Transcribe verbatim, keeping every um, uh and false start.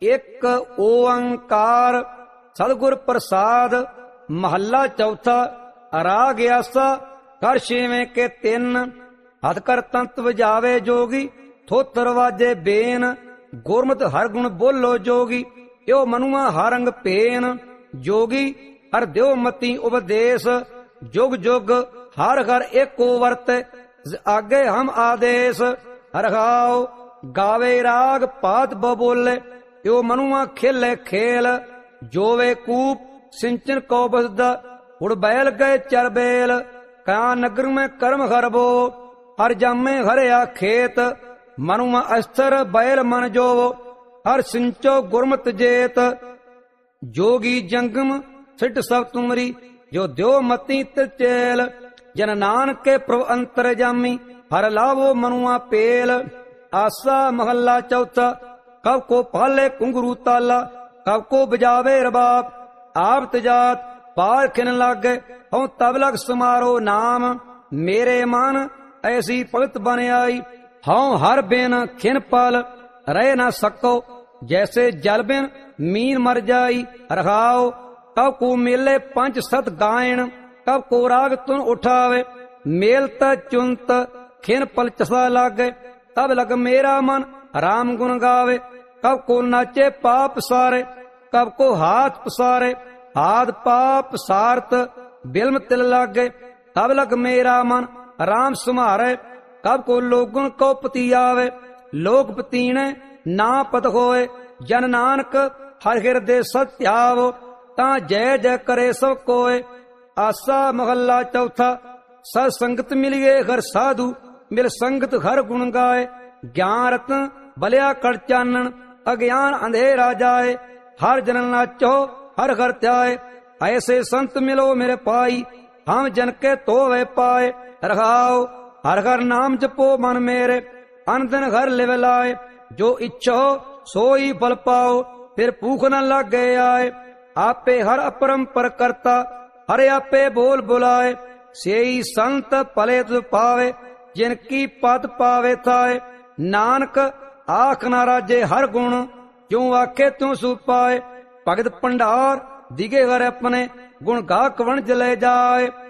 एक ओंकार सतगुर प्रसाद। महला चौथा। राग आसा कर छेवें के तिन। हथ कर तंत बजावे जोगी, थोतर वाजे बेन। गुरमत हर गुण बोलो जोगी, यो मनुआ हरंग पेन। जोगी हर द्यो मती उपदेश, जुग जुग हर हर एको वर्त। आगे हम आदेश हरखाओ, गावे राग पात बबोले। यो मनुआ खेले खेल, जोवे कूप सिंचन को बसदा। उड़ बैल गए चर बेल, कया नगर में कर्म खरबो। हर जामे हरया खेत, मनुआ अस्तर बैल मन जोवो। हर सिंचो गुरमत जेत, जोगी जंगम सिट सब तुमरी। जो द्यो मती तिचेल, जन नानक के प्रभ अंतर जामी। हर लावो मनुआ पेल। आसा महला चौथा। कब को पाले कुंगरू ताला, कब को बजावे रबाब। आप तजात पार खिन लागे, हूं तब लग समारो नाम। मेरे मन ऐसी भगत बन आई, हूं हर बिन खिन पल रह न सको। जैसे जल बिन मीन मर जाई। रखाओ कब को मेले पंच सत गायन, कब को राग तुन उठावे। मेलत चुनत खिन पल चसा लागे, तब लग मेरा मन राम गुण गावे। कब को नाचे पाप सारे, कब को हाथ पसारे। हाथ पाप सारत बिल्म तिल लागे, तब लग मेरा मन राम सुमारे। कब को लोगुन को पति आवे, लोग पतीने ना पत होए। जन नानक हर हृदय सत्यावो, ता जय जय करे सब कोय। आसा महला चौथा। सत्संगत मिलिए हर साधु, मिल संगत हर गुण गाए। ज्ञान रत्न बलिया कर चानन, अज्ञान अंधेरा जाए। हर जन नाचो हर घर त्याए, ऐसे संत मिलो मेरे पाई। हम जन के तो वे पाए। रखाओ हर घर नाम जपो मन मेरे, अन दिन घर लिव लाए। जो इच्छो सोई फल पाओ, फिर भूख न लग गए आए। आपे हर अपरंपर करता, हरे आपे बोल बुलाए। सेई संत पले तुझ पावे, जिनकी पद पावे थाए। नानक आख न राजे हर गुण, क्यों आखे त्यों सु पाए। भगत भंडार दिगे घर अपने, गुण गाक वण जले जाए।